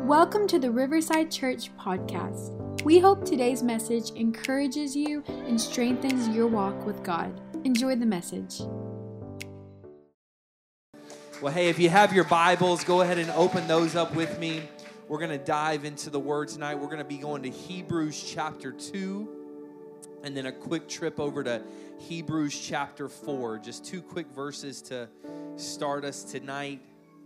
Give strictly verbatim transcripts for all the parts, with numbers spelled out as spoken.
Welcome to the Riverside Church podcast. We hope today's message encourages you and strengthens your walk with God. Enjoy the message. Well, hey, if you have your Bibles, go ahead and open those up with me. We're going to dive into the Word tonight. We're going to be going to Hebrews chapter two, and then a quick trip over to Hebrews chapter four. Just two quick verses to start us tonight.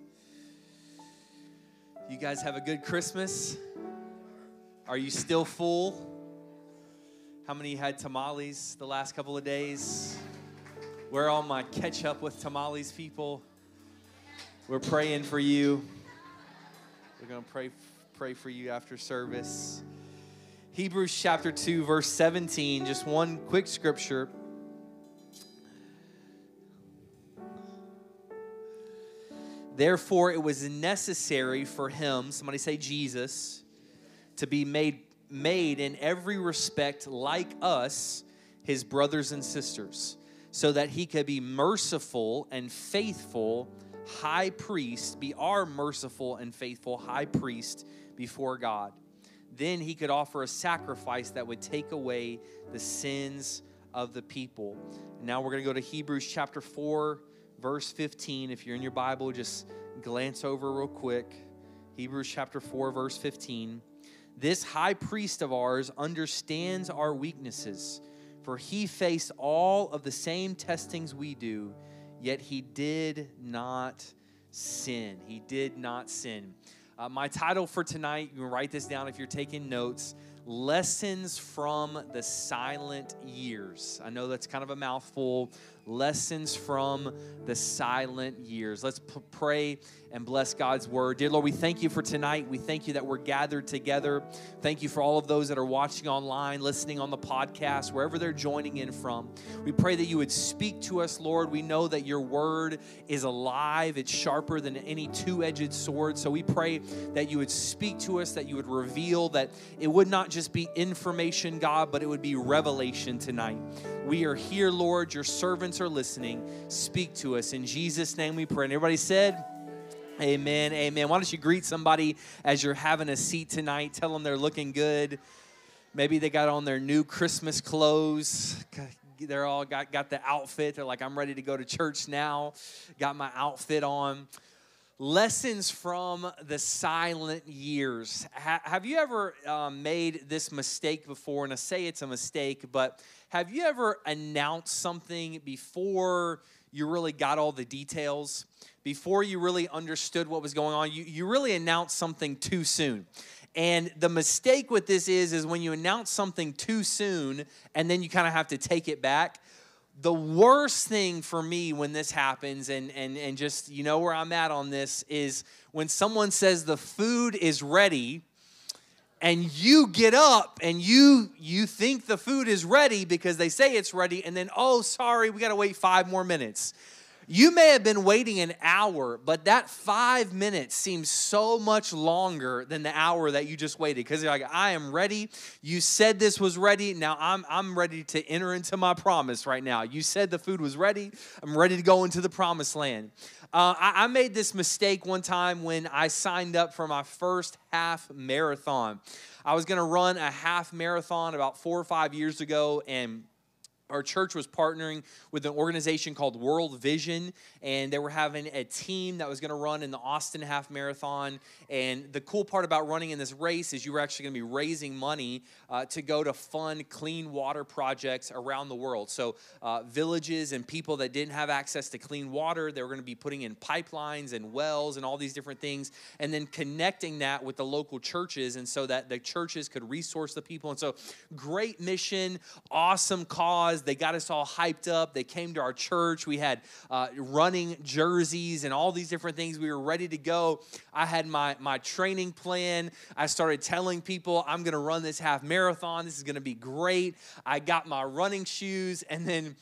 You guys have a good Christmas? Are you still full? How many had tamales the last couple of days? Where are all my catch up with tamales people? We're praying for you. We're going to pray pray for you after service. Hebrews chapter two, verse seventeen, just one quick scripture. Therefore, it was necessary for him, somebody say Jesus, to be made, made in every respect like us, his brothers and sisters, so that he could be merciful and faithful high priest, be our merciful and faithful high priest before God. Then he could offer a sacrifice that would take away the sins of the people. And now we're going to go to Hebrews chapter four, verse fifteen. If you're in your Bible, just glance over real quick. Hebrews chapter four, verse fifteen. This high priest of ours understands our weaknesses, for he faced all of the same testings we do, yet he did not sin. He did not sin. Uh, my title for tonight, you can write this down if you're taking notes, Lessons from the Silent Years. I know that's kind of a mouthful. Lessons from the silent years. Let's p- pray and bless God's word. Dear Lord, we thank you for tonight. We thank you that we're gathered together. Thank you for all of those that are watching online, listening on the podcast, wherever they're joining in from. We pray that you would speak to us, Lord. We know that your word is alive. It's sharper than any two-edged sword. So we pray that you would speak to us, that you would reveal, that it would not just be information, God, but it would be revelation tonight. We are here, Lord. Your servants are listening. Speak to us. In Jesus' name we pray. And everybody said, amen, amen. Why don't you greet somebody as you're having a seat tonight? Tell them they're looking good. Maybe they got on their new Christmas clothes. They're all got, got the outfit. They're like, I'm ready to go to church now. Got my outfit on. Lessons from the silent years. Ha- have you ever um, made this mistake before? And I say it's a mistake, but have you ever announced something before you really got all the details? Before you really understood what was going on? You, you really announced something too soon. And the mistake with this is, is when you announce something too soon and then you kind of have to take it back. The worst thing for me when this happens, and, and, and just, you know where I'm at on this, is when someone says the food is ready and you get up and you you think the food is ready because they say it's ready, and then, oh, sorry, we got to wait five more minutes. You may have been waiting an hour, but that five minutes seems so much longer than the hour that you just waited, because you're like, I am ready. You said this was ready. Now I'm I'm ready to enter into my promise right now. You said the food was ready. I'm ready to go into the promised land. Uh, I, I made this mistake one time when I signed up for my first half marathon. I was going to run a half marathon about four or five years ago, and our church was partnering with an organization called World Vision, and they were having a team that was going to run in the Austin Half Marathon. And the cool part about running in this race is you were actually going to be raising money uh, to go to fund clean water projects around the world. So uh, villages and people that didn't have access to clean water, they were going to be putting in pipelines and wells and all these different things, and then connecting that with the local churches, and so that the churches could resource the people. And so great mission, awesome cause. They got us all hyped up. They came to our church. We had uh, running jerseys and all these different things. We were ready to go. I had my, my training plan. I started telling people, I'm going to run this half marathon. This is going to be great. I got my running shoes, and then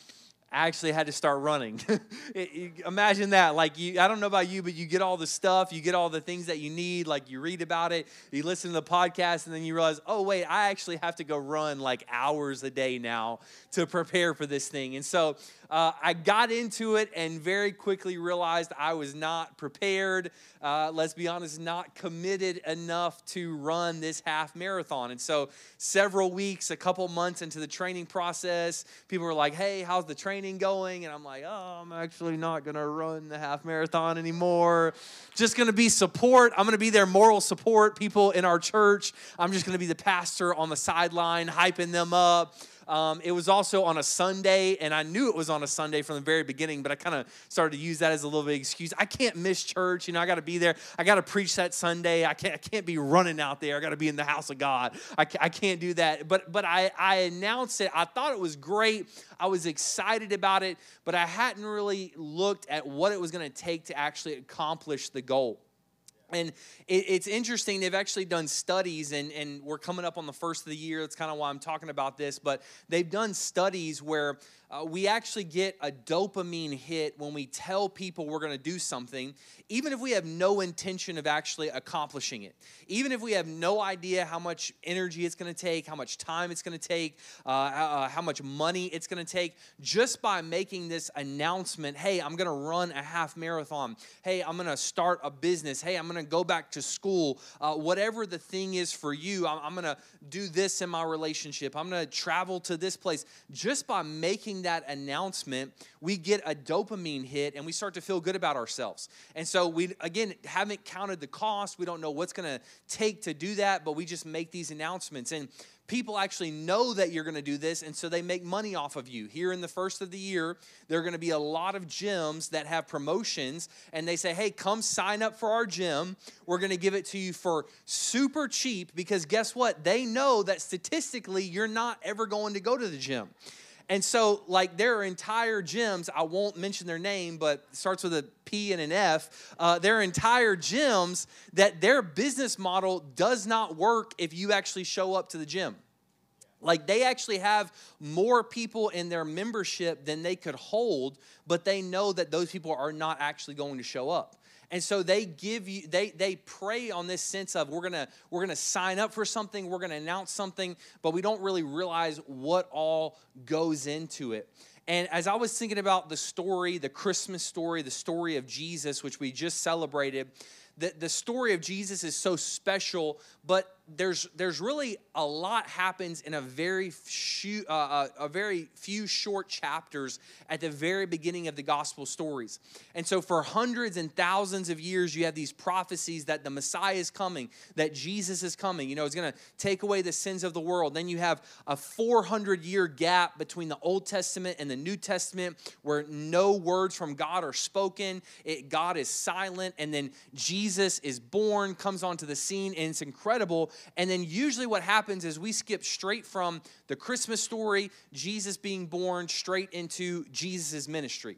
I actually had to start running. it, it, imagine that. Like, you, I don't know about you, but you get all the stuff, you get all the things that you need, like you read about it, you listen to the podcast, and then you realize, oh, wait, I actually have to go run like hours a day now to prepare for this thing. And so uh, I got into it and very quickly realized I was not prepared, uh, let's be honest, not committed enough to run this half marathon. And so several weeks, a couple months into the training process, people were like, hey, how's the training going? And I'm like, oh, I'm actually not going to run the half marathon anymore. Just going to be support. I'm going to be their moral support people in our church. I'm just going to be the pastor on the sideline, hyping them up. Um, it was also on a Sunday, and I knew it was on a Sunday from the very beginning, but I kind of started to use that as a little bit of excuse. I can't miss church. You know, I got to be there. I got to preach that Sunday. I can't, I can't be running out there. I got to be in the house of God. I, I can't do that. But but I, I announced it. I thought it was great. I was excited about it, but I hadn't really looked at what it was going to take to actually accomplish the goal. And it, it's interesting, they've actually done studies, and, and we're coming up on the first of the year. That's kind of why I'm talking about this. But they've done studies where uh, we actually get a dopamine hit when we tell people we're going to do something, even if we have no intention of actually accomplishing it. Even if we have no idea how much energy it's going to take, how much time it's going to take, uh, uh, how much money it's going to take, just by making this announcement, hey, I'm going to run a half marathon. Hey, I'm going to start a business. Hey, I'm going to go back to school. Uh, whatever the thing is for you, I'm, I'm going to do this in my relationship. I'm going to travel to this place. Just by making that announcement, we get a dopamine hit and we start to feel good about ourselves. And so we, again, haven't counted the cost. We don't know what's going to take to do that, but we just make these announcements. And people actually know that you're going to do this, and so they make money off of you. Here in the first of the year, there are going to be a lot of gyms that have promotions, and they say, hey, come sign up for our gym. We're going to give it to you for super cheap, because guess what? They know that statistically you're not ever going to go to the gym. And so, like, there are entire gyms, I won't mention their name, but it starts with a P and an F. Uh, there are entire gyms that their business model does not work if you actually show up to the gym. Like, they actually have more people in their membership than they could hold, but they know that those people are not actually going to show up. And so they give you, they they prey on this sense of we're gonna we're gonna sign up for something, we're gonna announce something, but we don't really realize what all goes into it. And as I was thinking about the story, the Christmas story, the story of Jesus, which we just celebrated, the, the story of Jesus is so special, but there's there's really a lot happens in a very few, uh, a very few short chapters at the very beginning of the gospel stories. And so for hundreds and thousands of years, you have these prophecies that the Messiah is coming, that Jesus is coming. You know, it's going to take away the sins of the world. Then you have a four hundred year gap between the Old Testament and the New Testament where no words from God are spoken. It, God is silent. And then Jesus is born, comes onto the scene, and it's incredible. And then usually what happens is we skip straight from the Christmas story, Jesus being born, straight into Jesus' ministry.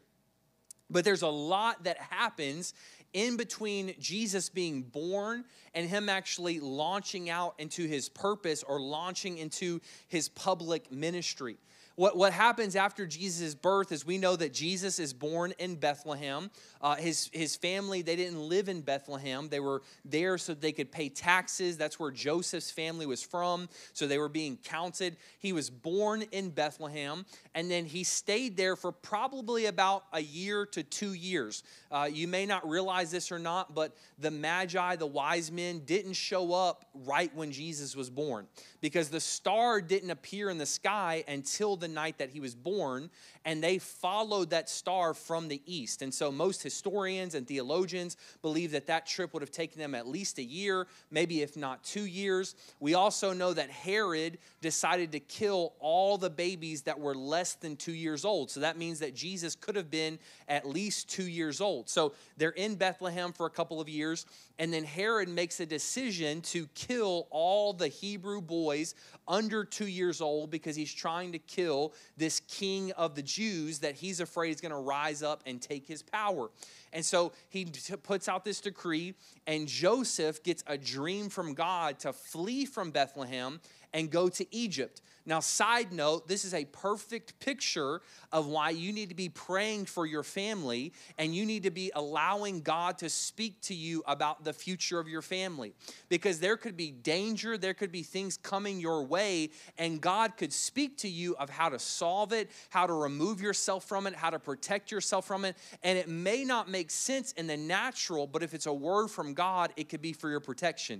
But there's a lot that happens in between Jesus being born and him actually launching out into his purpose or launching into his public ministry. What, what happens after Jesus' birth is we know that Jesus is born in Bethlehem. Uh, his, his family, they didn't live in Bethlehem. They were there so they could pay taxes. That's where Joseph's family was from, so they were being counted. He was born in Bethlehem, and then he stayed there for probably about a year to two years. Uh, you may not realize this or not, but the Magi, the wise men, didn't show up right when Jesus was born because the star didn't appear in the sky until the night that he was born, and they followed that star from the east. And so most historians and theologians believe that that trip would have taken them at least a year, maybe if not two years. We also know that Herod decided to kill all the babies that were less than two years old. So that means that Jesus could have been at least two years old. So they're in Bethlehem for a couple of years, and then Herod makes a decision to kill all the Hebrew boys under two years old because he's trying to kill this king of the Jews that he's afraid is going to rise up and take his power. And so he t- puts out this decree, and Joseph gets a dream from God to flee from Bethlehem and go to Egypt. Now, side note, this is a perfect picture of why you need to be praying for your family, and you need to be allowing God to speak to you about the future of your family. Because there could be danger, there could be things coming your way, and God could speak to you of how to solve it, how to remove yourself from it, how to protect yourself from it. And it may not make sense in the natural, but if it's a word from God, it could be for your protection.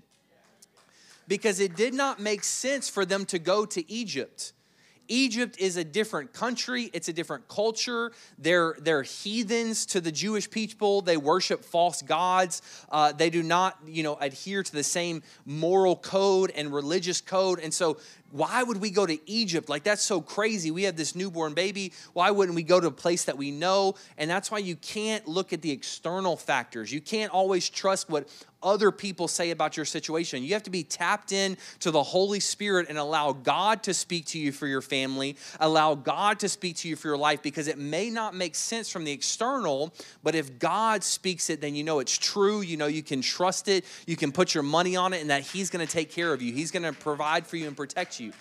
Because it did not make sense for them to go to Egypt. Egypt is a different country. It's a different culture. They're, they're heathens to the Jewish people. They worship false gods. Uh, they do not, you know, adhere to the same moral code and religious code. And so why would we go to Egypt? Like, that's so crazy. We have this newborn baby. Why wouldn't we go to a place that we know? And that's why you can't look at the external factors. You can't always trust what other people say about your situation. You have to be tapped in to the Holy Spirit and allow God to speak to you for your family. Allow God to speak to you for your life, because it may not make sense from the external, but if God speaks it, then you know it's true. You know you can trust it. You can put your money on it, and that He's going to take care of you. He's going to provide for you and protect you.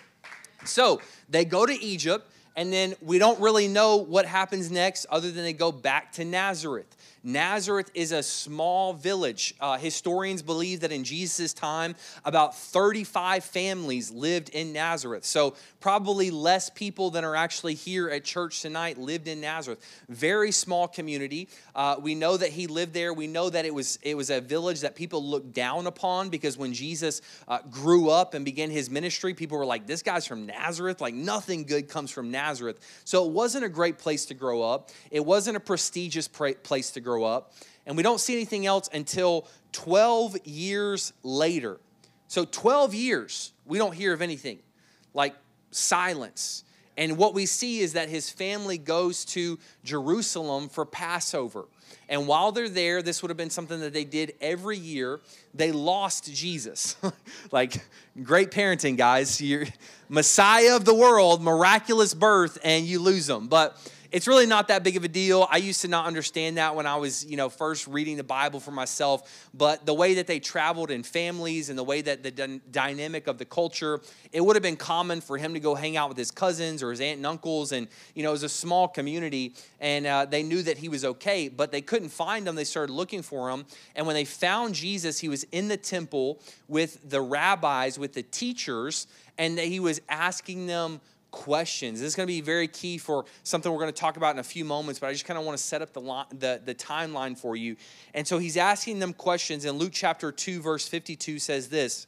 So they go to Egypt, and then we don't really know what happens next other than they go back to Nazareth. Nazareth is a small village. Uh, historians believe that in Jesus' time, about thirty-five families lived in Nazareth. So probably less people than are actually here at church tonight lived in Nazareth. Very small community. Uh, we know that he lived there. We know that it was, it was a village that people looked down upon, because when Jesus uh, grew up and began his ministry, people were like, this guy's from Nazareth? Like, nothing good comes from Nazareth. So it wasn't a great place to grow up. It wasn't a prestigious pra- place to grow up. And we don't see anything else until twelve years later. So twelve years, we don't hear of anything, like silence. And what we see is that his family goes to Jerusalem for Passover. And while they're there, this would have been something that they did every year. They lost Jesus. Like, great parenting, guys. You're Messiah of the world, miraculous birth, and you lose them. But it's really not that big of a deal. I used to not understand that when I was, you know, first reading the Bible for myself. But the way that they traveled in families and the way that the d- dynamic of the culture, it would have been common for him to go hang out with his cousins or his aunt and uncles. And, you know, it was a small community, and uh, they knew that he was okay, but they couldn't find him. They started looking for him. And when they found Jesus, he was in the temple with the rabbis, with the teachers, and he was asking them questions. This is going to be very key for something we're going to talk about in a few moments, but I just kind of want to set up the, line, the, the timeline for you. And so he's asking them questions, and Luke chapter two, verse fifty-two says this: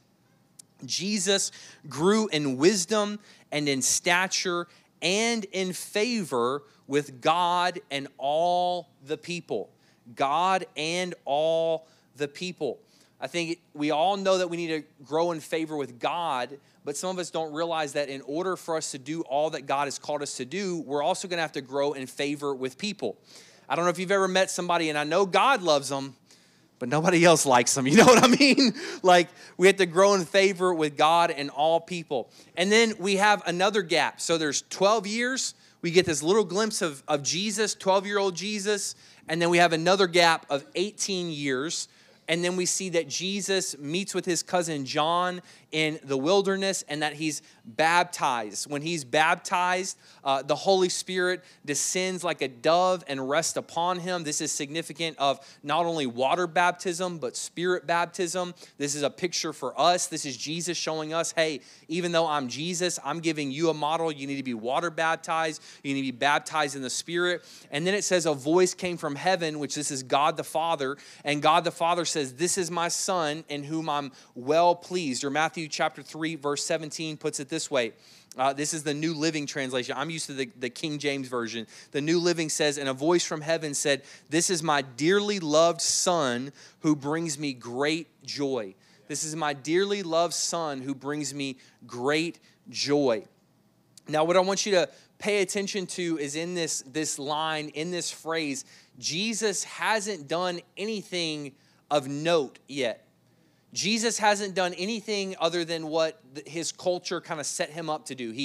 Jesus grew in wisdom and in stature and in favor with God and all the people. God and all the people. I think we all know that we need to grow in favor with God, but some of us don't realize that in order for us to do all that God has called us to do, we're also going to have to grow in favor with people. I don't know if you've ever met somebody, and I know God loves them, but nobody else likes them. You know what I mean? Like, we have to grow in favor with God and all people. And then we have another gap. So there's twelve years. We get this little glimpse of, of Jesus, twelve-year-old Jesus. And then we have another gap of eighteen years. And then we see that Jesus meets with his cousin John in the wilderness, and that he's baptized. When he's baptized, uh, the Holy Spirit descends like a dove and rests upon him. This is significant of not only water baptism, but spirit baptism. This is a picture for us. This is Jesus showing us, hey, even though I'm Jesus, I'm giving you a model. You need to be water baptized. You need to be baptized in the Spirit. And then it says a voice came from heaven, which this is God the Father. And God the Father says, this is my Son in whom I'm well pleased. Or Matthew chapter three, verse seventeen puts it this way. Uh, this is the New Living Translation. I'm used to the, the King James Version. The New Living says, and a voice from heaven said, this is my dearly loved Son who brings me great joy. This is my dearly loved Son who brings me great joy. Now, what I want you to pay attention to is in this, this line, in this phrase, Jesus hasn't done anything of note yet. Jesus hasn't done anything other than what his culture kind of set him up to do. He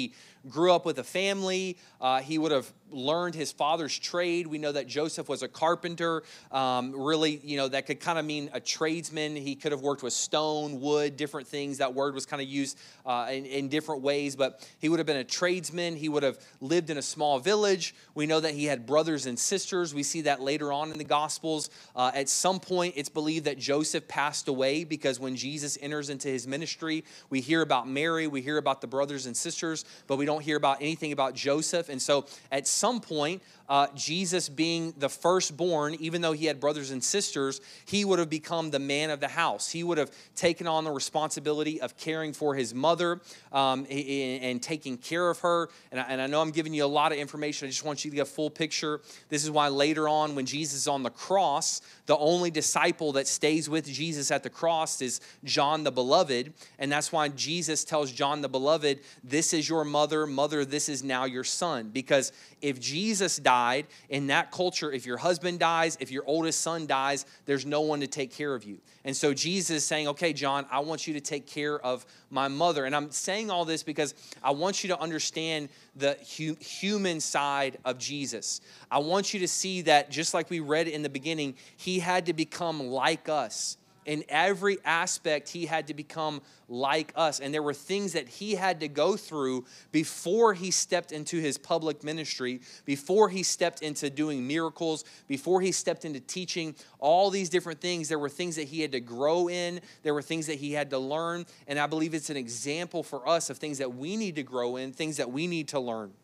grew up with a family. Uh, he would have learned his father's trade. We know that Joseph was a carpenter. Um, really, you know, that could kind of mean a tradesman. He could have worked with stone, wood, different things. That word was kind of used uh, in, in different ways, but he would have been a tradesman. He would have lived in a small village. We know that he had brothers and sisters. We see that later on in the Gospels. Uh, at some point, it's believed that Joseph passed away, because when Jesus enters into his ministry, we hear about Mary, we hear about the brothers and sisters, but we don't hear about anything about Joseph. And so at some point, uh, Jesus being the firstborn, even though he had brothers and sisters, he would have become the man of the house. He would have taken on the responsibility of caring for his mother um, and taking care of her. And I, and I know I'm giving you a lot of information. I just want you to get a full picture. This is why later on, when Jesus is on the cross, the only disciple that stays with Jesus at the cross is John the Beloved. And that's why Jesus tells John the Beloved, this is your mother, mother, this is now your son. Because if Jesus died in that culture, if your husband dies, if your oldest son dies, there's no one to take care of you. And so Jesus is saying, okay, John, I want you to take care of my mother. And I'm saying all this because I want you to understand the hu- human side of Jesus. I want you to see that, just like we read in the beginning, he had to become like us. In every aspect, he had to become like us. And there were things that he had to go through before he stepped into his public ministry, before he stepped into doing miracles, before he stepped into teaching, all these different things. There were things that he had to grow in. There were things that he had to learn. And I believe it's an example for us of things that we need to grow in, things that we need to learn.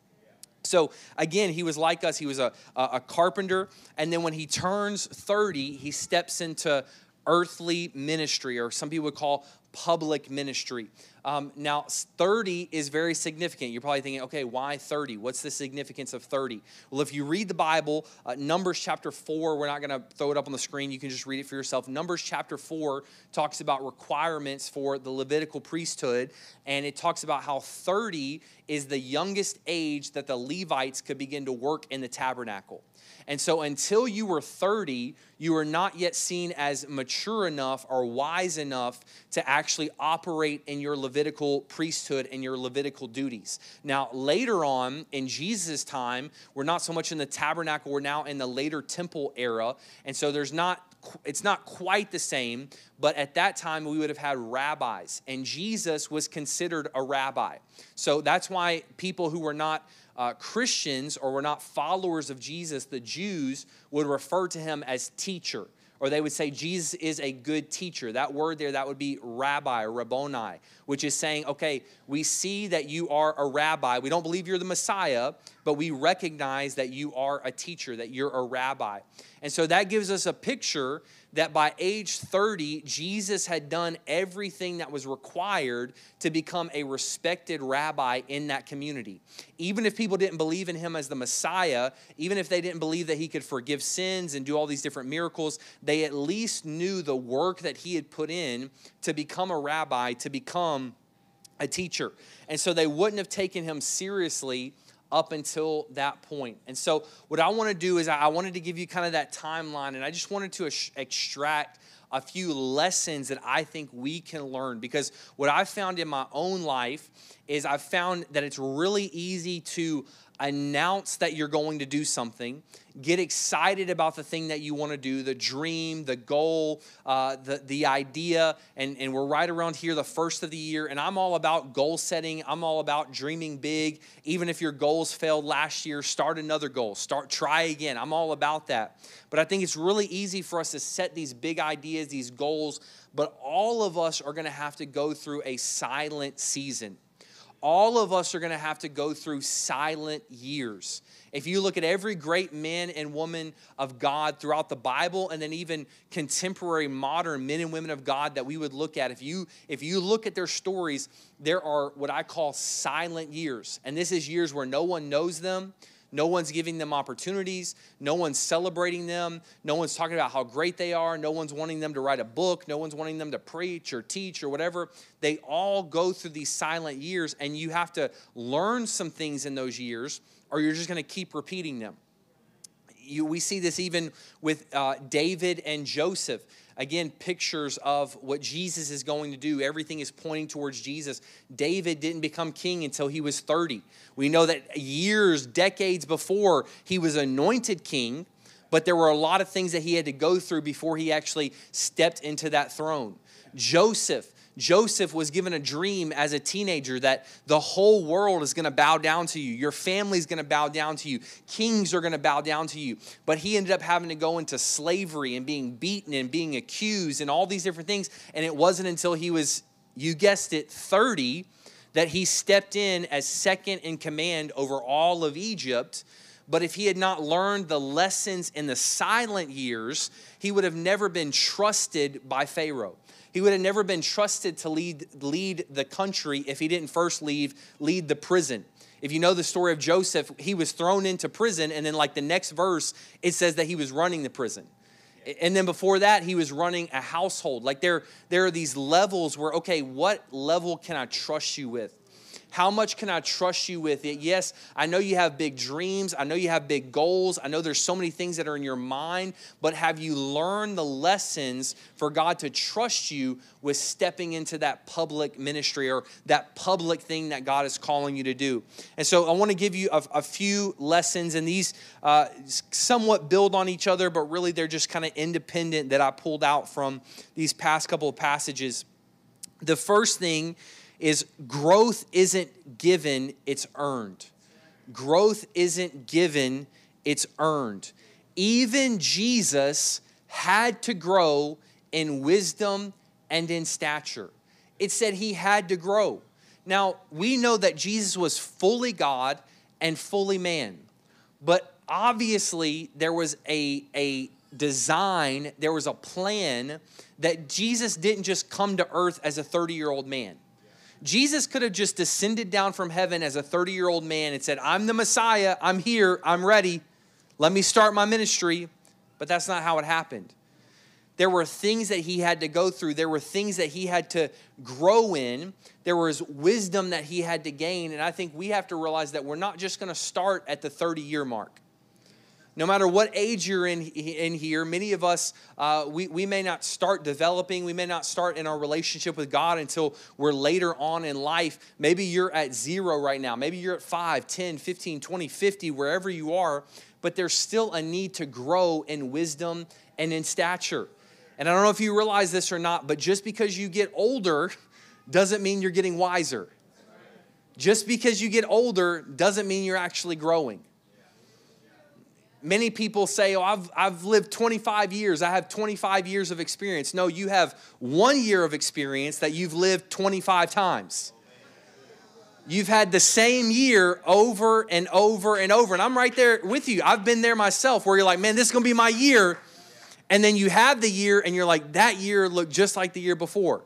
So again, he was like us. He was a, a carpenter. And then when he turns thirty, he steps into earthly ministry, or some people would call public ministry. Um, now, thirty is very significant. You're probably thinking, okay, why thirty? What's the significance of thirty? Well, if you read the Bible, uh, Numbers chapter four, we're not going to throw it up on the screen. You can just read it for yourself. Numbers chapter four talks about requirements for the Levitical priesthood, and it talks about how thirty is the youngest age that the Levites could begin to work in the tabernacle. And so until you were thirty, you were not yet seen as mature enough or wise enough to actually operate in your Levitical priesthood and your Levitical duties. Now, later on in Jesus' time, we're not so much in the tabernacle, we're now in the later temple era. And so there's not it's not quite the same, but at that time we would have had rabbis, and Jesus was considered a rabbi. So that's why people who were not Uh, Christians or were not followers of Jesus, the Jews, would refer to him as teacher, or they would say Jesus is a good teacher. That word there, that would be rabbi or rabboni, which is saying, okay, we see that you are a rabbi. We don't believe you're the Messiah, but we recognize that you are a teacher, that you're a rabbi. And so that gives us a picture that by age thirty, Jesus had done everything that was required to become a respected rabbi in that community. Even if people didn't believe in him as the Messiah, even if they didn't believe that he could forgive sins and do all these different miracles, they at least knew the work that he had put in to become a rabbi, to become a teacher. And so they wouldn't have taken him seriously up until that point. And so what I want to do is I wanted to give you kind of that timeline, and I just wanted to extract a few lessons that I think we can learn, because what I've found in my own life is I've found that it's really easy to announce that you're going to do something, get excited about the thing that you want to do, the dream, the goal, uh, the, the idea, and, and we're right around here, the first of the year, and I'm all about goal setting. I'm all about dreaming big. Even if your goals failed last year, start another goal. Start, try again. I'm all about that. But I think it's really easy for us to set these big ideas, these goals, but all of us are going to have to go through a silent season. All of us are going to have to go through silent years. If you look at every great man and woman of God throughout the Bible, and then even contemporary modern men and women of God that we would look at, if you if you look at their stories, there are what I call silent years. And this is years where no one knows them. No one's giving them opportunities. No one's celebrating them. No one's talking about how great they are. No one's wanting them to write a book. No one's wanting them to preach or teach or whatever. They all go through these silent years, and you have to learn some things in those years, or you're just going to keep repeating them. you, we see this even with uh, David and Joseph. Again, pictures of what Jesus is going to do. Everything is pointing towards Jesus. David didn't become king until he was thirty. We know that years, decades before, he was anointed king, but there were a lot of things that he had to go through before he actually stepped into that throne. Joseph, Joseph was given a dream as a teenager that the whole world is going to bow down to you. Your family is going to bow down to you. Kings are going to bow down to you. But he ended up having to go into slavery and being beaten and being accused and all these different things. And it wasn't until he was, you guessed it, thirty, that he stepped in as second in command over all of Egypt. But if he had not learned the lessons in the silent years, he would have never been trusted by Pharaoh. He would have never been trusted to lead, lead the country if he didn't first leave, lead the prison. If you know the story of Joseph, he was thrown into prison, and then like the next verse, it says that he was running the prison. And then before that, he was running a household. Like there, there are these levels where, okay, what level can I trust you with? How much can I trust you with it? Yes, I know you have big dreams. I know you have big goals. I know there's so many things that are in your mind, but have you learned the lessons for God to trust you with stepping into that public ministry or that public thing that God is calling you to do? And so I want to give you a, a few lessons, and these uh, somewhat build on each other, but really they're just kind of independent that I pulled out from these past couple of passages. The first thing is growth isn't given, it's earned. Growth isn't given, it's earned. Even Jesus had to grow in wisdom and in stature. It said he had to grow. Now, we know that Jesus was fully God and fully man. But obviously, there was a, a design, there was a plan that Jesus didn't just come to earth as a thirty-year-old man. Jesus could have just descended down from heaven as a thirty-year-old man and said, I'm the Messiah, I'm here, I'm ready, let me start my ministry. But that's not how it happened. There were things that he had to go through. There were things that he had to grow in. There was wisdom that he had to gain. And I think we have to realize that we're not just going to start at the thirty-year mark. No matter what age you're in, in here, many of us, uh, we, we may not start developing. We may not start in our relationship with God until we're later on in life. Maybe you're at zero right now. Maybe you're at five, ten, fifteen, twenty, fifty, wherever you are. But there's still a need to grow in wisdom and in stature. And I don't know if you realize this or not, but just because you get older doesn't mean you're getting wiser. Just because you get older doesn't mean you're actually growing. Many people say, oh, I've, I've lived twenty-five years. I have twenty-five years of experience. No, you have one year of experience that you've lived twenty-five times. You've had the same year over and over and over. And I'm right there with you. I've been there myself where you're like, man, this is going to be my year. And then you have the year and you're like, that year looked just like the year before.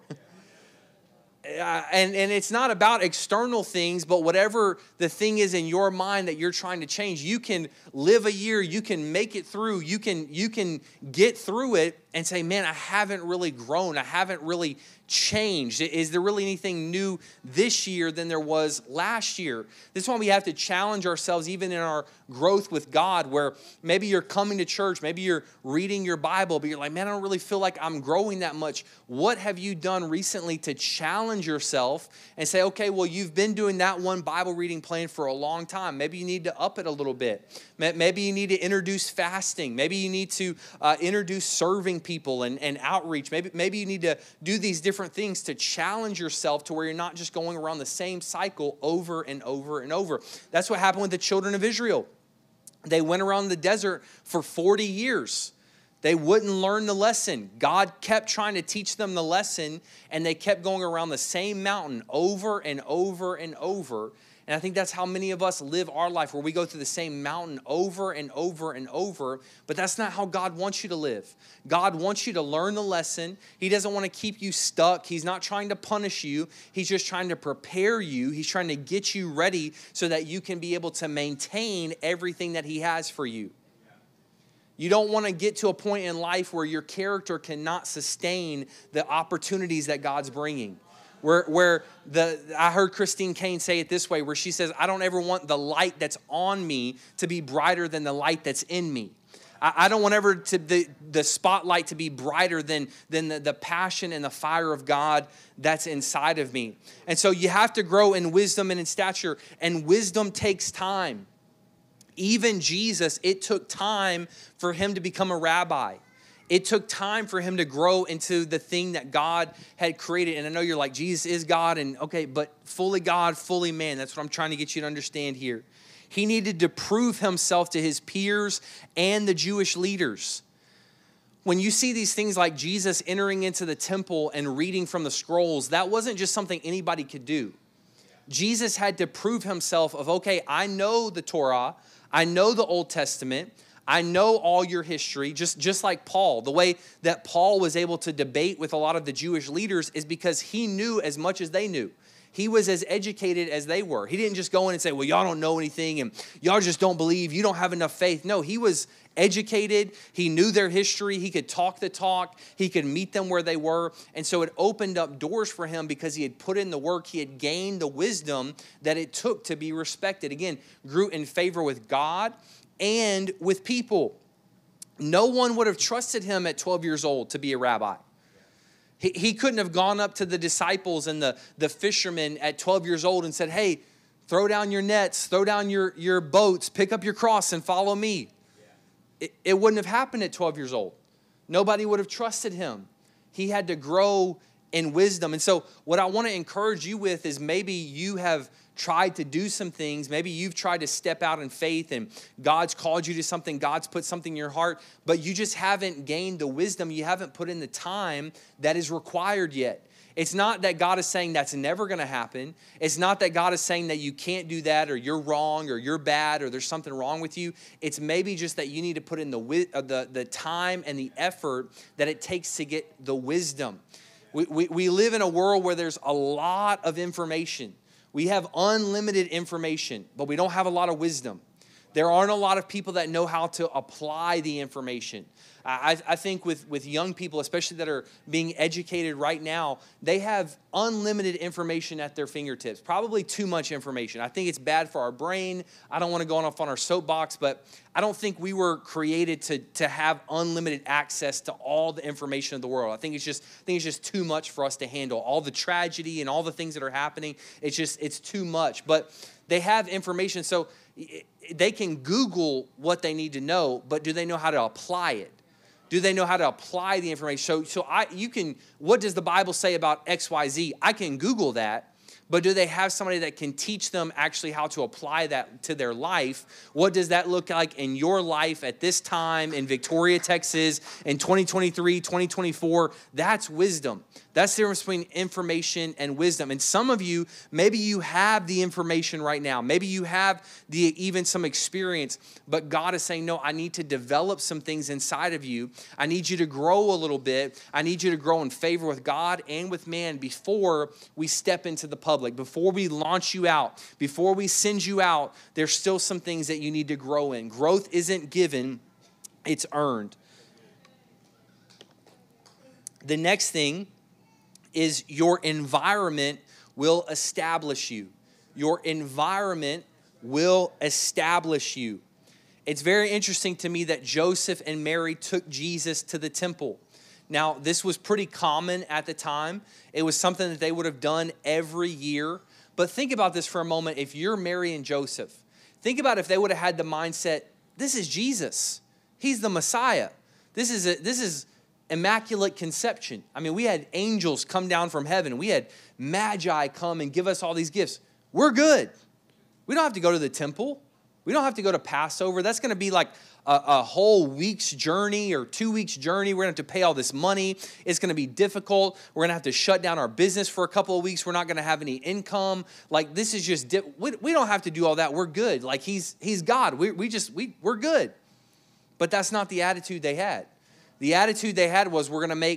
Uh, and, and it's not about external things, but whatever the thing is in your mind that you're trying to change, you can live a year, you can make it through, you can, you can get through it and say, man, I haven't really grown. I haven't really changed. Is there really anything new this year than there was last year? This is why we have to challenge ourselves even in our growth with God, where maybe you're coming to church, maybe you're reading your Bible, but you're like, man, I don't really feel like I'm growing that much. What have you done recently to challenge yourself and say, okay, well, you've been doing that one Bible reading plan for a long time. Maybe you need to up it a little bit. Maybe you need to introduce fasting. Maybe you need to uh, introduce serving people and, and outreach. Maybe, maybe you need to do these different things to challenge yourself to where you're not just going around the same cycle over and over and over. That's what happened with the children of Israel. They went around the desert for forty years. They wouldn't learn the lesson. God kept trying to teach them the lesson, and they kept going around the same mountain over and over and over. And I think that's how many of us live our life, where we go through the same mountain over and over and over. But that's not how God wants you to live. God wants you to learn the lesson. He doesn't want to keep you stuck. He's not trying to punish you. He's just trying to prepare you. He's trying to get you ready so that you can be able to maintain everything that He has for you. You don't want to get to a point in life where your character cannot sustain the opportunities that God's bringing. Where, where the I heard Christine Kane say it this way, where she says, I don't ever want the light that's on me to be brighter than the light that's in me. I, I don't want ever to the, the spotlight to be brighter than, than the, the passion and the fire of God that's inside of me. And so you have to grow in wisdom and in stature, and wisdom takes time. Even Jesus, it took time for him to become a rabbi. It took time for him to grow into the thing that God had created. And I know you're like, Jesus is God, and okay, but fully God, fully man. That's what I'm trying to get you to understand here. He needed to prove himself to his peers and the Jewish leaders. When you see these things like Jesus entering into the temple and reading from the scrolls, that wasn't just something anybody could do. Jesus had to prove himself of, okay, I know the Torah, I know the Old Testament, I know all your history, just, just like Paul. The way that Paul was able to debate with a lot of the Jewish leaders is because he knew as much as they knew. He was as educated as they were. He didn't just go in and say, well, y'all don't know anything and y'all just don't believe, you don't have enough faith. No, he was educated. He knew their history. He could talk the talk. He could meet them where they were. And so it opened up doors for him because he had put in the work. He had gained the wisdom that it took to be respected. Again, grew in favor with God and with people. No one would have trusted him at twelve years old to be a rabbi. He, he couldn't have gone up to the disciples and the, the fishermen at twelve years old and said, hey, throw down your nets, throw down your, your boats, pick up your cross and follow me. Yeah. It, it wouldn't have happened at twelve years old. Nobody would have trusted him. He had to grow in wisdom. And so what I want to encourage you with is maybe you have tried to do some things. Maybe you've tried to step out in faith and God's called you to something. God's put something in your heart, but you just haven't gained the wisdom. You haven't put in the time that is required yet. It's not that God is saying that's never going to happen. It's not that God is saying that you can't do that or you're wrong or you're bad or there's something wrong with you. It's maybe just that you need to put in the, uh, the, the time and the effort that it takes to get the wisdom. We, we, we live in a world where there's a lot of information. We have unlimited information, but we don't have a lot of wisdom. There aren't a lot of people that know how to apply the information. I, I think with, with young people, especially that are being educated right now, they have unlimited information at their fingertips, probably too much information. I think it's bad for our brain. I don't want to go off on our soapbox, but I don't think we were created to, to have unlimited access to all the information of the world. I think it's just I think it's just too much for us to handle. All the tragedy and all the things that are happening, it's just it's too much. But they have information, so they can Google what they need to know, but do they know how to apply it? Do they know how to apply the information? So, so I, you can, what does the Bible say about X, Y, Z? I can Google that, but do they have somebody that can teach them actually how to apply that to their life? What does that look like in your life at this time in Victoria, Texas, in twenty twenty-three, twenty twenty-four? That's wisdom. That's the difference between information and wisdom. And some of you, maybe you have the information right now. Maybe you have the even some experience, but God is saying, no, I need to develop some things inside of you. I need you to grow a little bit. I need you to grow in favor with God and with man before we step into the public, before we launch you out, before we send you out. There's still some things that you need to grow in. Growth isn't given, it's earned. The next thing is your environment will establish you. Your environment will establish you. It's very interesting to me that Joseph and Mary took Jesus to the temple. Now, this was pretty common at the time. It was something that they would have done every year. But think about this for a moment. If you're Mary and Joseph, think about if they would have had the mindset, this is Jesus. He's the Messiah. This is a, this is immaculate conception. I mean, we had angels come down from heaven. We had magi come and give us all these gifts. We're good. We don't have to go to the temple. We don't have to go to Passover. That's going to be like a, a whole week's journey or two weeks journey. We're going to have to pay all this money. It's going to be difficult. We're going to have to shut down our business for a couple of weeks. We're not going to have any income. Like, this is just, di- we, we don't have to do all that. We're good. Like, he's he's God. We, we just, we, we're good. But that's not the attitude they had. The attitude they had was, we're going to make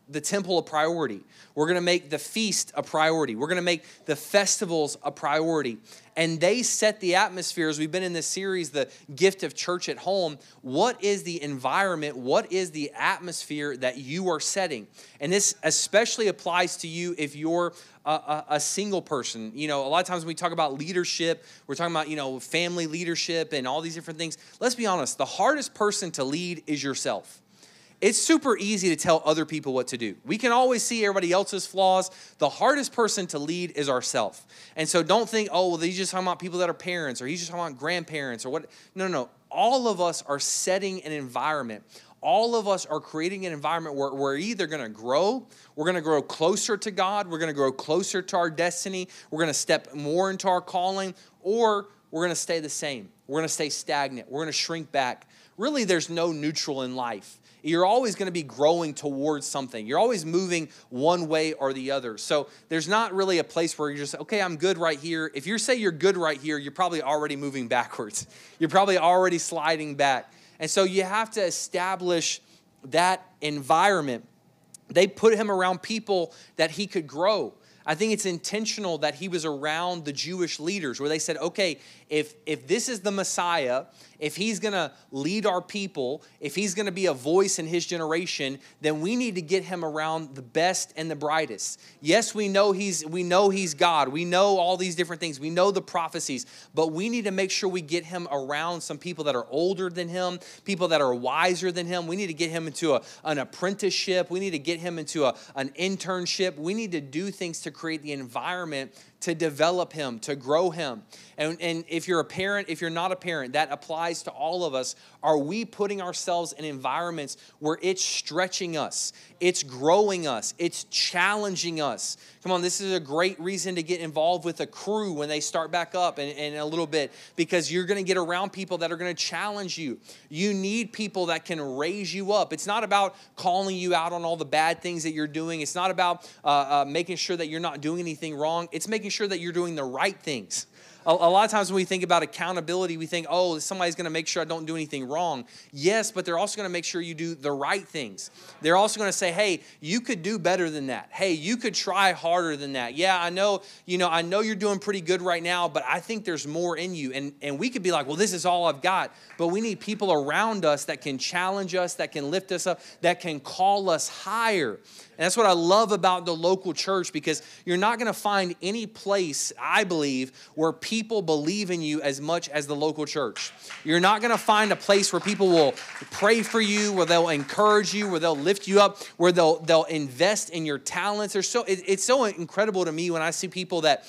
the temple a priority. We're going to make the feast a priority. We're going to make the festivals a priority. And they set the atmosphere, as we've been in this series, the gift of church at home. What is the environment? What is the atmosphere that you are setting? And this especially applies to you if you're a, a, a single person. You know, a lot of times when we talk about leadership, we're talking about, you know, family leadership and all these different things. Let's be honest, the hardest person to lead is yourself. It's super easy to tell other people what to do. We can always see everybody else's flaws. The hardest person to lead is ourselves. And so don't think, oh, well, he's just talking about people that are parents, or he's just talking about grandparents, or what. No, no, no. All of us are setting an environment. All of us are creating an environment where we're either going to grow, we're going to grow closer to God, we're going to grow closer to our destiny, we're going to step more into our calling, or we're going to stay the same. We're going to stay stagnant. We're going to shrink back. Really, there's no neutral in life. You're always going to be growing towards something. You're always moving one way or the other. So there's not really a place where you're just, okay, I'm good right here. If you say you're good right here, you're probably already moving backwards. You're probably already sliding back. And so you have to establish that environment. They put him around people that he could grow. I think it's intentional that he was around the Jewish leaders where they said, okay, if, if this is the Messiah, if he's going to lead our people, if he's going to be a voice in his generation, then we need to get him around the best and the brightest. Yes, we know he's we know he's God. We know all these different things. We know the prophecies, but we need to make sure we get him around some people that are older than him, people that are wiser than him. We need to get him into a, an apprenticeship. We need to get him into a, an internship. We need to do things to create the environment to develop him, to grow him. And, and if you're a parent, if you're not a parent, that applies to all of us. Are we putting ourselves in environments where it's stretching us, it's growing us, it's challenging us? Come on, this is a great reason to get involved with a crew when they start back up in, in a little bit, because you're going to get around people that are going to challenge you. You need people that can raise you up. It's not about calling you out on all the bad things that you're doing. It's not about uh, uh, making sure that you're not doing anything wrong. It's making sure that you're doing the right things. A, a lot of times when we think about accountability, we think, oh, somebody's going to make sure I don't do anything wrong. Yes, but they're also going to make sure you do the right things. They're also going to say, hey, you could do better than that. Hey, you could try harder than that. Yeah, I know, you know, I know you're doing pretty good right now, but I think there's more in you. And, and we could be like, well, this is all I've got. But we need people around us that can challenge us, that can lift us up, that can call us higher. And that's what I love about the local church, because you're not going to find any place, I believe, where people believe in you as much as the local church. You're not going to find a place where people will pray for you, where they'll encourage you, where they'll lift you up, where they'll they'll invest in your talents. There's so it, it's so incredible to me when I see people that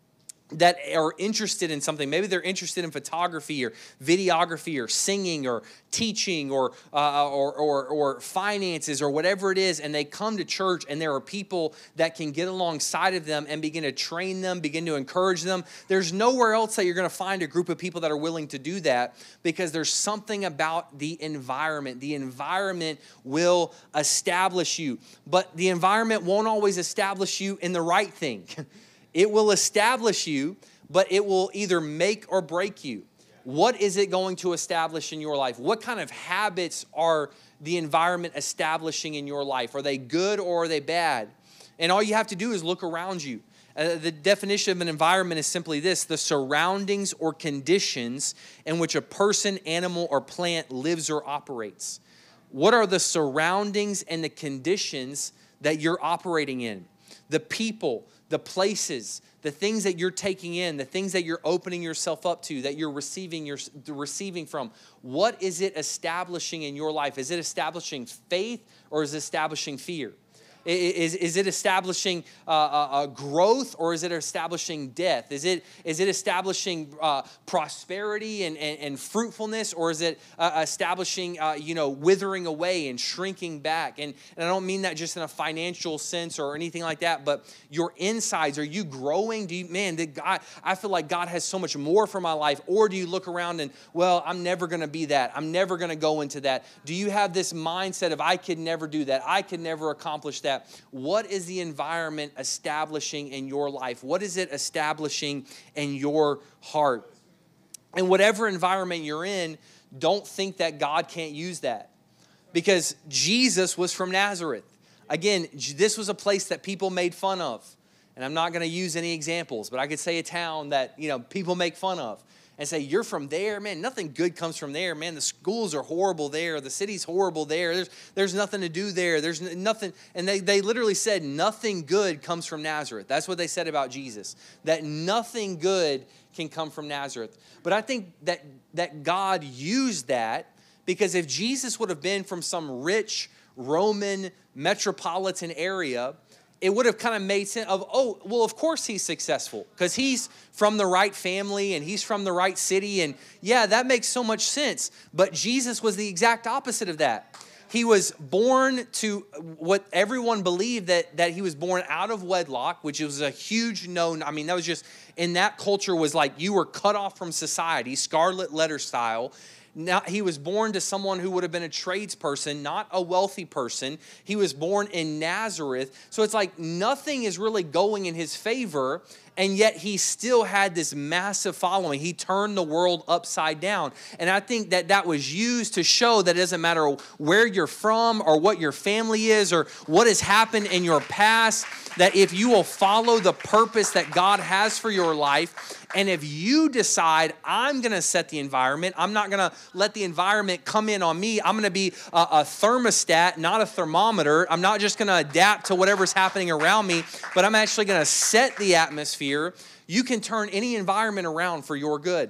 that are interested in something. Maybe they're interested in photography or videography or singing or teaching or, uh, or, or, or finances or whatever it is, and they come to church and there are people that can get alongside of them and begin to train them, begin to encourage them. There's nowhere else that you're going to find a group of people that are willing to do that, because there's something about the environment. The environment will establish you, but the environment won't always establish you in the right thing. It will establish you, but it will either make or break you. What is it going to establish in your life? What kind of habits are the environment establishing in your life? Are they good or are they bad? And all you have to do is look around you. Uh, the definition of an environment is simply this: the surroundings or conditions in which a person, animal, or plant lives or operates. What are the surroundings and the conditions that you're operating in? The people, the places, the things that you're taking in, the things that you're opening yourself up to, that you're receiving, you're receiving from. What is it establishing in your life? Is it establishing faith or is it establishing fear? Is, is it establishing uh, uh, growth or is it establishing death? Is it is it establishing uh, prosperity and, and, and fruitfulness, or is it uh, establishing uh, you know withering away and shrinking back? And, and I don't mean that just in a financial sense or anything like that, but your insides, are you growing? Do you, man, did God, I feel like God has so much more for my life. Or do you look around and, well, I'm never going to be that. I'm never going to go into that. Do you have this mindset of, I could never do that. I could never accomplish that? What is the environment establishing in your life? What is it establishing in your heart? And whatever environment you're in, don't think that God can't use that. Because Jesus was from Nazareth. Again, this was a place that people made fun of. And I'm not going to use any examples, but I could say a town that, you know, people make fun of and say, you're from there, man, nothing good comes from there, man. The schools are horrible there. The city's horrible there. There's, there's nothing to do there. There's nothing. And they, they literally said nothing good comes from Nazareth. That's what they said about Jesus, that nothing good can come from Nazareth. But I think that, that God used that because if Jesus would have been from some rich Roman metropolitan area, it would have kind of made sense of, oh, well, of course he's successful because he's from the right family and he's from the right city. And yeah, that makes so much sense. But Jesus was the exact opposite of that. He was born to what everyone believed that, that he was born out of wedlock, which was a huge no. I mean, that was just, in that culture was like you were cut off from society, scarlet letter style. Now, he was born to someone who would have been a tradesperson, not a wealthy person. He was born in Nazareth. So it's like nothing is really going in his favor, and yet he still had this massive following. He turned the world upside down. And I think that that was used to show that it doesn't matter where you're from or what your family is or what has happened in your past, that if you will follow the purpose that God has for your life, and if you decide, I'm going to set the environment, I'm not going to let the environment come in on me. I'm going to be a, a thermostat, not a thermometer. I'm not just going to adapt to whatever's happening around me, but I'm actually going to set the atmosphere. You can turn any environment around for your good.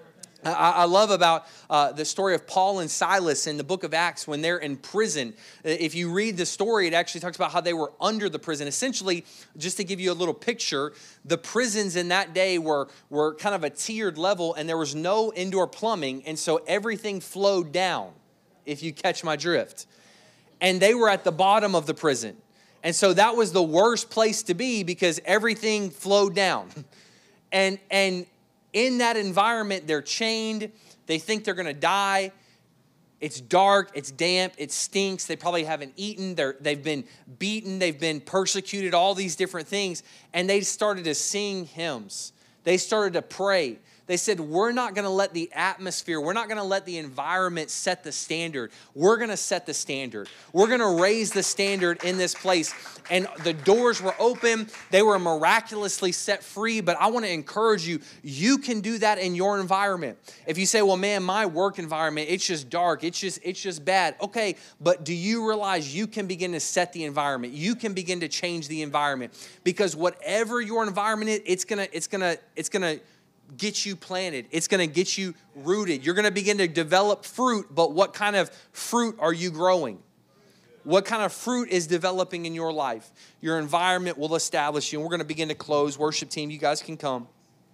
I, I love about uh, the story of Paul and Silas in the book of Acts when they're in prison. If you read the story, it actually talks about how they were under the prison. Essentially, just to give you a little picture, the prisons in that day were, were kind of a tiered level, and there was no indoor plumbing, and so everything flowed down, if you catch my drift. And they were at the bottom of the prison. And so that was the worst place to be because everything flowed down. And, and in that environment, they're chained. They think they're going to die. It's dark. It's damp. It stinks. They probably haven't eaten. They're, they've been beaten. They've been persecuted, all these different things. And they started to sing hymns. They started to pray. They said, we're not going to let the atmosphere, we're not going to let the environment set the standard. We're going to set the standard. We're going to raise the standard in this place. And the doors were open. They were miraculously set free. But I want to encourage you, you can do that in your environment. If you say, well, man, my work environment, it's just dark. It's just, it's just bad. Okay, but do you realize you can begin to set the environment? You can begin to change the environment. Because whatever your environment is, it's going to, it's going to, it's going to, get you planted. It's going to get you rooted. You're going to begin to develop fruit, but what kind of fruit are you growing? What kind of fruit is developing in your life? Your environment will establish you. And we're going to begin to close. Worship team, you guys can come.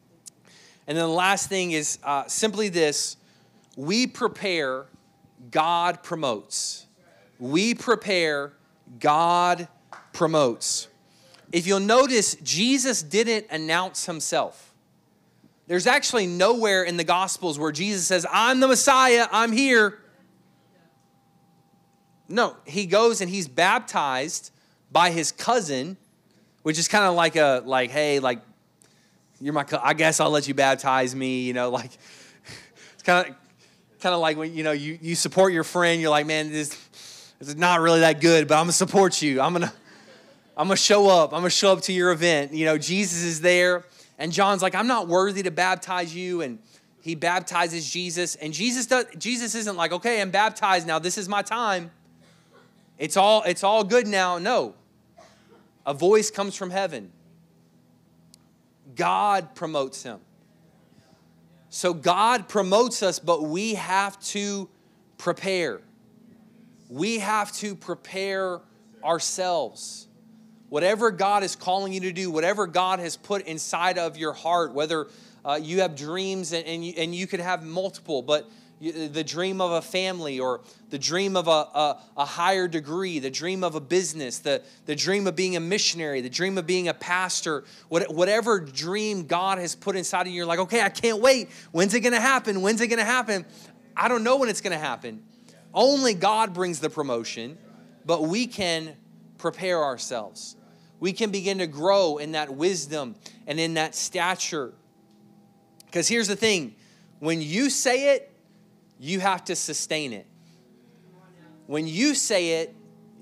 And then the last thing is uh, simply this. We prepare, God promotes. We prepare, God promotes. If you'll notice, Jesus didn't announce himself. There's actually nowhere in the Gospels where Jesus says, I'm the Messiah, I'm here. No, he goes and he's baptized by his cousin, which is kind of like a, like, hey, like, you're my, I guess I'll let you baptize me, you know, like, it's kind of, kind of like when, you know, you, you support your friend, you're like, man, this, this is not really that good, but I'm going to support you. I'm going to, I'm going to show up. I'm going to show up to your event. You know, Jesus is there. And John's like, I'm not worthy to baptize you. And he baptizes Jesus. And Jesus does, Jesus isn't like, okay, I'm baptized now. This is my time. It's all, it's all good now. No. A voice comes from heaven. God promotes him. So God promotes us, but we have to prepare. We have to prepare ourselves. Whatever God is calling you to do, whatever God has put inside of your heart, whether uh, you have dreams and, and, you, and you could have multiple, but you, the dream of a family or the dream of a, a, a higher degree, the dream of a business, the, the dream of being a missionary, the dream of being a pastor, what, whatever dream God has put inside of you, you're like, okay, I can't wait. When's it going to happen? When's it going to happen? I don't know when it's going to happen. Only God brings the promotion, but we can prepare ourselves. We can begin to grow in that wisdom and in that stature. Because here's the thing. When you say it, you have to sustain it. When you say it,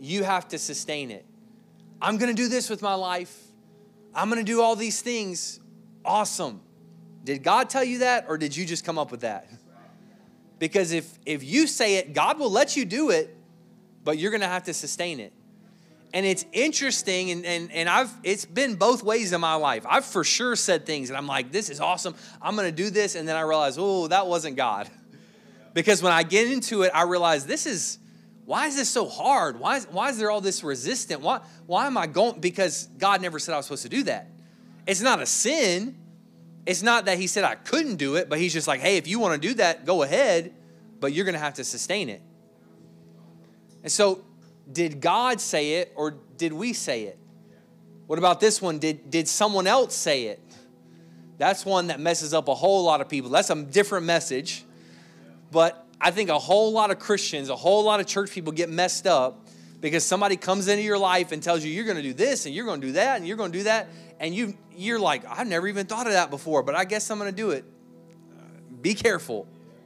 you have to sustain it. I'm going to do this with my life. I'm going to do all these things. Awesome. Did God tell you that, or did you just come up with that? Because if, if you say it, God will let you do it, but you're going to have to sustain it. And it's interesting, and, and, and I've it's been both ways in my life. I've for sure said things, and I'm like, this is awesome. I'm going to do this, and then I realize, oh, that wasn't God. Because when I get into it, I realize this is, why is this so hard? Why is, why is there all this resistance? Why, why am I going? Because God never said I was supposed to do that. It's not a sin. It's not that he said I couldn't do it, but he's just like, hey, if you want to do that, go ahead, but you're going to have to sustain it. And so did God say it, or did we say it? What about this one? Did, did someone else say it? That's one that messes up a whole lot of people. That's a different message. But I think a whole lot of Christians, a whole lot of church people get messed up because somebody comes into your life and tells you you're going to do this and you're going to do that and you're going to do that. And you, you're like, I've never even thought of that before, but I guess I'm going to do it. Be careful.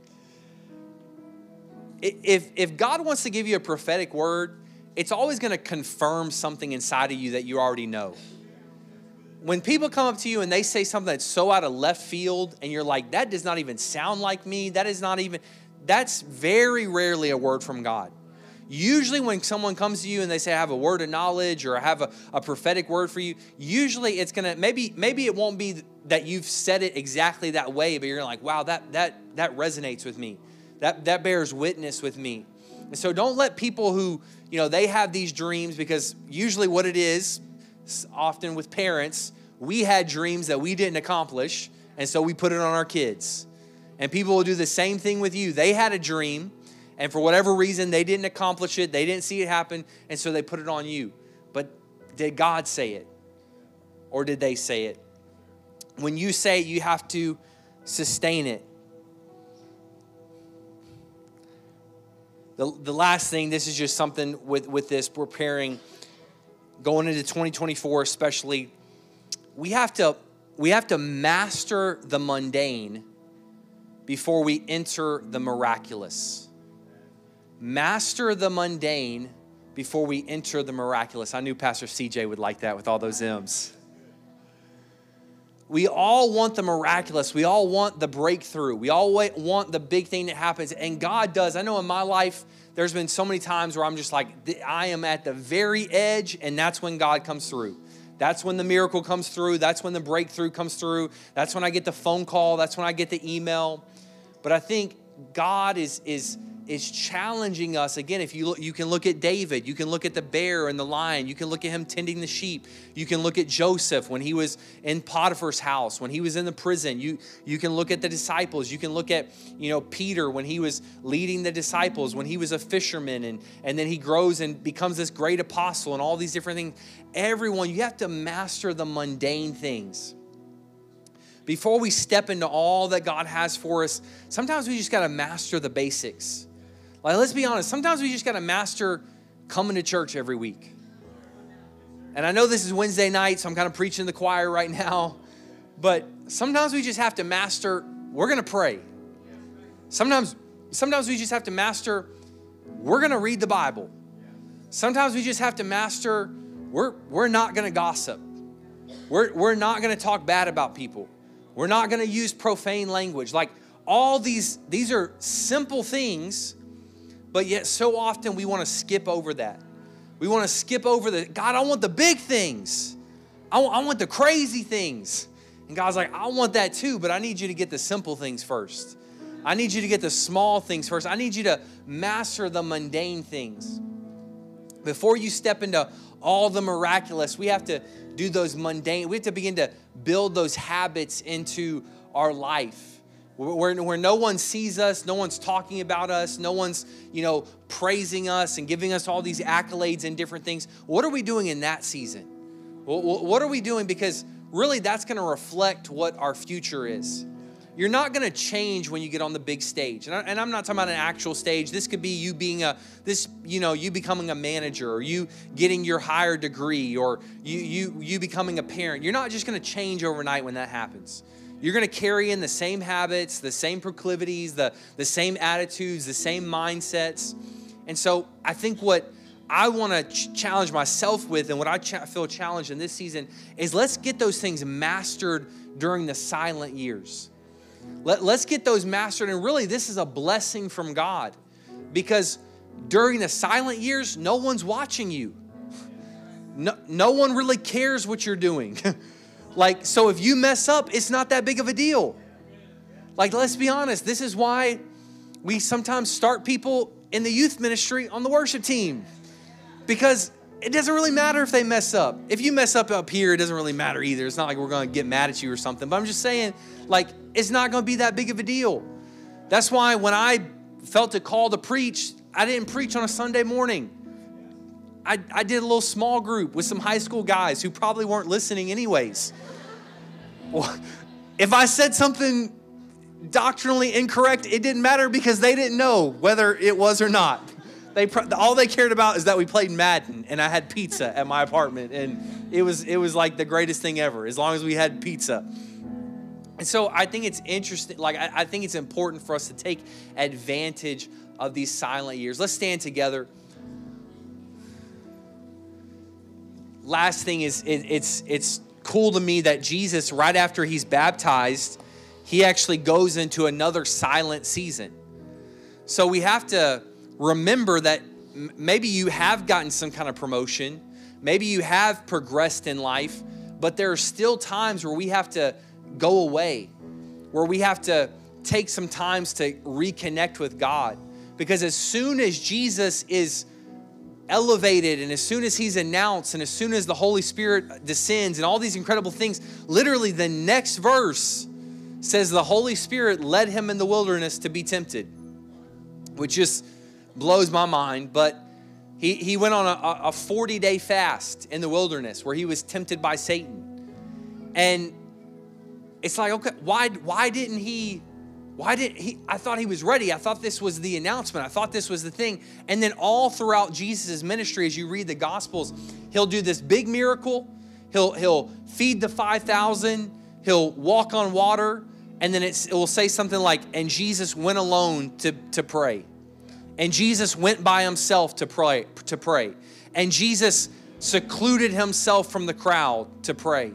If, if God wants to give you a prophetic word, it's always going to confirm something inside of you that you already know. When people come up to you and they say something that's so out of left field and you're like, that does not even sound like me. That is not even, that's very rarely a word from God. Usually when someone comes to you and they say, I have a word of knowledge or I have a, a prophetic word for you, usually it's going to, maybe maybe it won't be that you've said it exactly that way, but you're like, wow, that that that resonates with me. That that bears witness with me. And so don't let people who, you know, they have these dreams, because usually what it is, often with parents, we had dreams that we didn't accomplish, and so we put it on our kids. And people will do the same thing with you. They had a dream, and for whatever reason, they didn't accomplish it. They didn't see it happen, and so they put it on you. But did God say it? Or did they say it? When you say it, you have to sustain it. The, the last thing, this is just something with, with this preparing, going into twenty twenty-four especially, we have to we have to master the mundane before we enter the miraculous. Master the mundane before we enter the miraculous. I knew Pastor C J would like that with all those M's. We all want the miraculous. We all want the breakthrough. We all want the big thing that happens. And God does. I know in my life, there's been so many times where I'm just like, I am at the very edge, and that's when God comes through. That's when the miracle comes through. That's when the breakthrough comes through. That's when I get the phone call. That's when I get the email. But I think God is is is challenging us. Again, if you look, you can look at David, you can look at the bear and the lion, you can look at him tending the sheep, you can look at Joseph when he was in Potiphar's house, when he was in the prison, you you can look at the disciples, you can look at, you know, Peter when he was leading the disciples, when he was a fisherman, and, and then he grows and becomes this great apostle and all these different things. Everyone, you have to master the mundane things. Before we step into all that God has for us, sometimes we just got to master the basics. Like, let's be honest, sometimes we just got to master coming to church every week. And I know this is Wednesday night, so I'm kind of preaching to the choir right now. But sometimes we just have to master, we're going to pray. Sometimes, sometimes we just have to master, we're going to read the Bible. Sometimes we just have to master, we're, we're not going to gossip. We're, we're not going to talk bad about people. We're not going to use profane language. Like, all these, these are simple things, but yet so often we want to skip over that. We want to skip over the, God, I want the big things. I want, I want the crazy things. And God's like, I want that too, but I need you to get the simple things first. I need you to get the small things first. I need you to master the mundane things. Before you step into all the miraculous, we have to do those mundane. We have to begin to build those habits into our life. Where, where no one sees us, no one's talking about us, no one's, you know, praising us and giving us all these accolades and different things. What are we doing in that season? What are we doing? Because really that's going to reflect what our future is. You're not going to change when you get on the big stage. And, I, and I'm not talking about an actual stage. This could be you being a, this, you know, you becoming a manager, or you getting your higher degree, or you, you, you becoming a parent. You're not just going to change overnight when that happens. You're going to carry in the same habits, the same proclivities, the, the same attitudes, the same mindsets. And so I think what I want to ch- challenge myself with, and what I ch- feel challenged in this season is let's get those things mastered during the silent years. Let, let's get those mastered. And really, this is a blessing from God, because during the silent years, no one's watching you. No, no one really cares what you're doing. Like, so if you mess up, it's not that big of a deal. Like, let's be honest. This is why we sometimes start people in the youth ministry on the worship team, because it doesn't really matter if they mess up. If you mess up up here, it doesn't really matter either. It's not like we're going to get mad at you or something. But I'm just saying, like, it's not going to be that big of a deal. That's why when I felt a call to preach, I didn't preach on a Sunday morning. I, I did a little small group with some high school guys who probably weren't listening anyways. Well, if I said something doctrinally incorrect, it didn't matter because they didn't know whether it was or not. They all they cared about is that we played Madden and I had pizza at my apartment, and it was it was like the greatest thing ever, as long as we had pizza. And so I think it's interesting, like I, I think it's important for us to take advantage of these silent years. Let's stand together. Last thing is it, it's it's cool to me that Jesus, right after he's baptized, he actually goes into another silent season. So we have to remember that m- maybe you have gotten some kind of promotion. Maybe you have progressed in life, but there are still times where we have to go away, where we have to take some times to reconnect with God. Because as soon as Jesus is elevated, and as soon as he's announced, and as soon as the Holy Spirit descends and all these incredible things, literally the next verse says the Holy Spirit led him in the wilderness to be tempted, which just blows my mind. But he, he went on a, a forty-day fast in the wilderness where he was tempted by Satan. And it's like, okay, why, why didn't he, why did he, I thought he was ready. I thought this was the announcement. I thought this was the thing. And then all throughout Jesus' ministry, as you read the Gospels, he'll do this big miracle. He'll, he'll feed the five thousand. He'll walk on water. And then it's, it will say something like, and Jesus went alone to, to pray. And Jesus went by himself to pray, to pray. And Jesus secluded himself from the crowd to pray.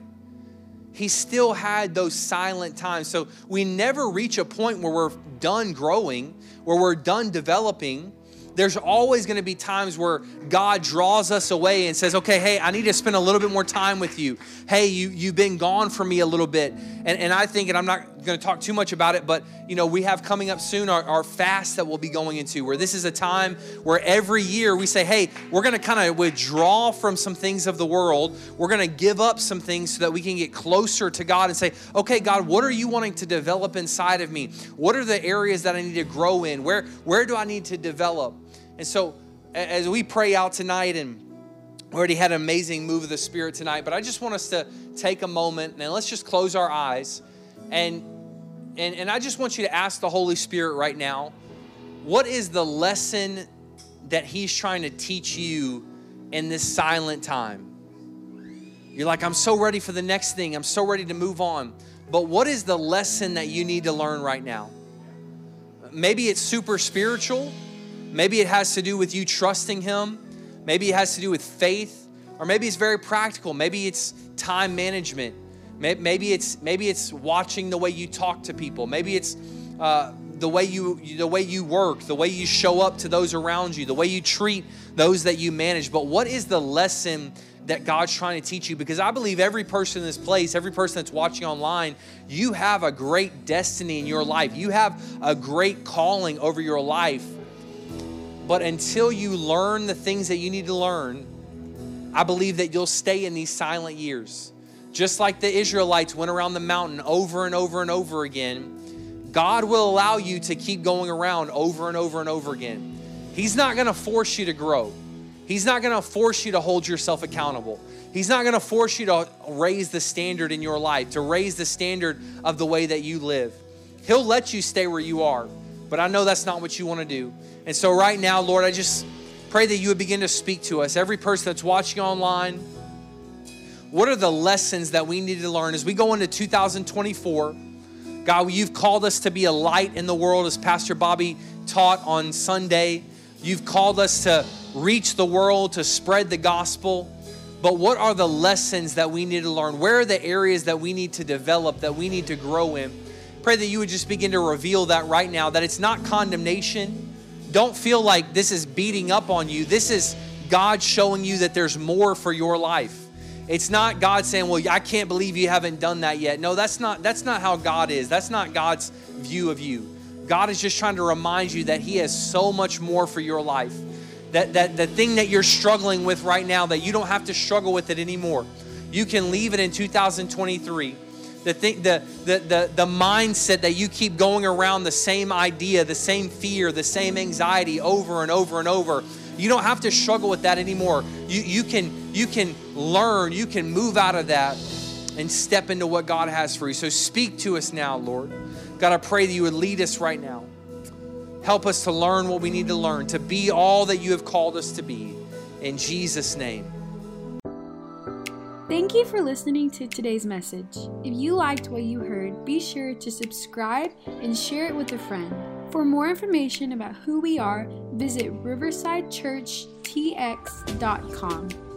He still had those silent times. So we never reach a point where we're done growing, where we're done developing. There's always going to be times where God draws us away and says, okay, hey, I need to spend a little bit more time with you. Hey, you, you've been gone from me a little bit. And, and I think, and I'm not going to talk too much about it, but you know, we have coming up soon our, our fast that we'll be going into, where this is a time where every year we say, hey, we're going to kind of withdraw from some things of the world. We're going to give up some things so that we can get closer to God and say, okay, God, what are you wanting to develop inside of me? What are the areas that I need to grow in? Where, where do I need to develop? And so as we pray out tonight, and we already had an amazing move of the Spirit tonight, but I just want us to take a moment and let's just close our eyes. And, and, and I just want you to ask the Holy Spirit right now, what is the lesson that he's trying to teach you in this silent time? You're like, I'm so ready for the next thing. I'm so ready to move on. But what is the lesson that you need to learn right now? Maybe it's super spiritual. Maybe it has to do with you trusting him. Maybe it has to do with faith, or maybe it's very practical. Maybe it's time management. Maybe it's maybe it's watching the way you talk to people. Maybe it's uh, the way you the way you work, the way you show up to those around you, the way you treat those that you manage. But what is the lesson that God's trying to teach you? Because I believe every person in this place, every person that's watching online, you have a great destiny in your life. You have a great calling over your life. But until you learn the things that you need to learn, I believe that you'll stay in these silent years. Just like the Israelites went around the mountain over and over and over again, God will allow you to keep going around over and over and over again. He's not going to force you to grow. He's not going to force you to hold yourself accountable. He's not going to force you to raise the standard in your life, to raise the standard of the way that you live. He'll let you stay where you are, but I know that's not what you want to do. And so right now, Lord, I just pray that you would begin to speak to us. Every person that's watching online, what are the lessons that we need to learn as we go into two thousand twenty-four? God, you've called us to be a light in the world, as Pastor Bobby taught on Sunday. You've called us to reach the world, to spread the gospel. But what are the lessons that we need to learn? Where are the areas that we need to develop, that we need to grow in? Pray that you would just begin to reveal that right now, that it's not condemnation. Don't feel like this is beating up on you. This is God showing you that there's more for your life. It's not God saying, well, I can't believe you haven't done that yet. No, that's not, that's not how God is. That's not God's view of you. God is just trying to remind you that he has so much more for your life. That, that the thing that you're struggling with right now, that you don't have to struggle with it anymore. You can leave it in two thousand twenty-three. The, thing, the, the, the, the mindset that you keep going around the same idea, the same fear, the same anxiety over and over and over. You don't have to struggle with that anymore. You, you, can, you can learn, you can move out of that and step into what God has for you. So speak to us now, Lord. God, I pray that you would lead us right now. Help us to learn what we need to learn, to be all that you have called us to be. In Jesus' name. Thank you for listening to today's message. If you liked what you heard, be sure to subscribe and share it with a friend. For more information about who we are, visit riverside church t x dot com.